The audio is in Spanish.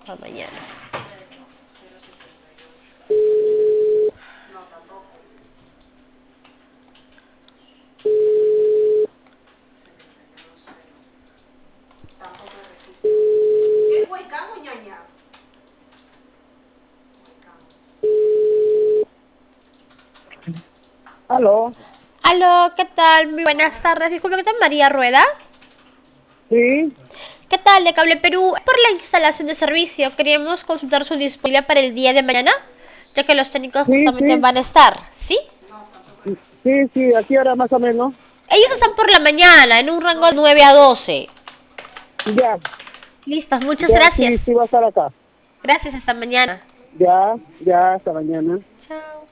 Para mañana. ¿Es Huaycán o Ñaña? ¿Aló? Aló, ¿qué tal? Muy buenas tardes. Disculpe, ¿qué tal María Rueda? Sí, ¿Qué tal? De Cable Perú. Es por la instalación de servicio. Queríamos consultar su disponibilidad para el día de mañana, ya que los técnicos sí, justamente sí, van a estar, ¿sí? sí, ¿a qué hora más o menos? Ellos están por la mañana, en un rango de 9 a 12. Ya, Listos, muchas ya, sí, gracias. sí va a estar acá. Gracias, hasta mañana. Ya, hasta mañana. Chao.